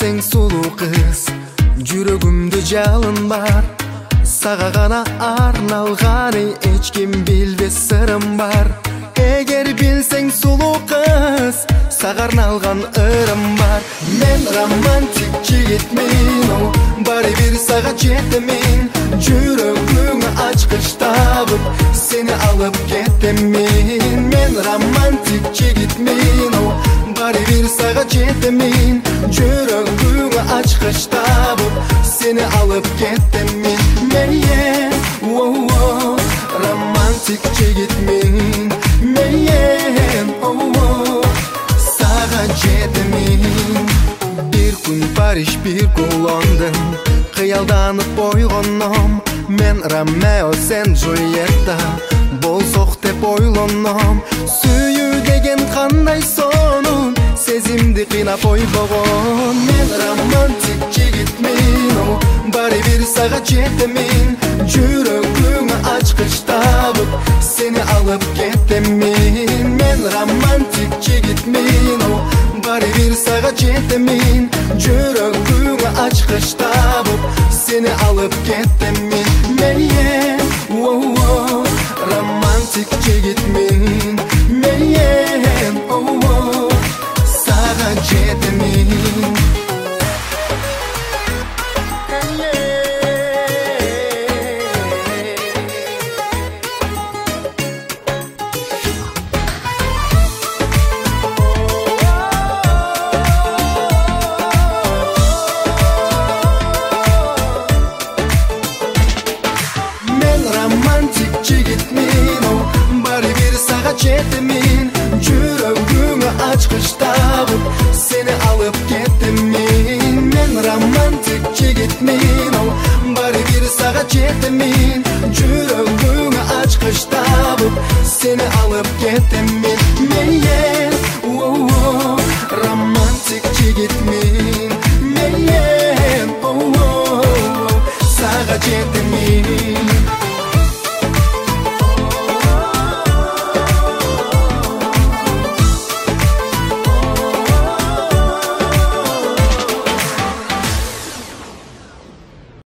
билсең сулуу кыз, жүрөгүмдө жалын бар. Сага гана арналган, эч ким билбес сырым бар. Эгер билсең сулуу кыз, сага арналган ырым бар. Мен романтик жигитмин, баары бир сага жетемин. Жүрөгүңө ачкыч табып, сени алып кетемин. Мен романтик жигитмин, баары бир сага жетемин. Жүрөгүңө ачкыч табып, сени алып кетемин. Мен романтик жигитмин. Мен сага жетемин. Бир күн Париж, бир күн Лондон, кыялданып ойгоном. Мен Ромео, сен Джульетта болсок деп ойлоном. Сүйүү деген кандай сонун, сезимди кыйнап ойбогон. Мен романтик жигитмин, баары бир сага жетемин. Жүрөгүңө ачкыч табып, сени алып кетемин. Мен романтик жигитмин, баары бир сага жетемин. Жүрөгүңө ачкыч табып, сени алып кетемин. Мен романтик жигитмин. Мен сага жетемин. Баары бир сага жетемин. Жүрөгүңө ачкыч табып, сени алып кетемин. Мен романтик жигитмин, баары бир сага жетемин. Жүрөгүңө ачкыч табып, сени алып кетемин. Мен романтик жигитмин. Мен сага жетемин.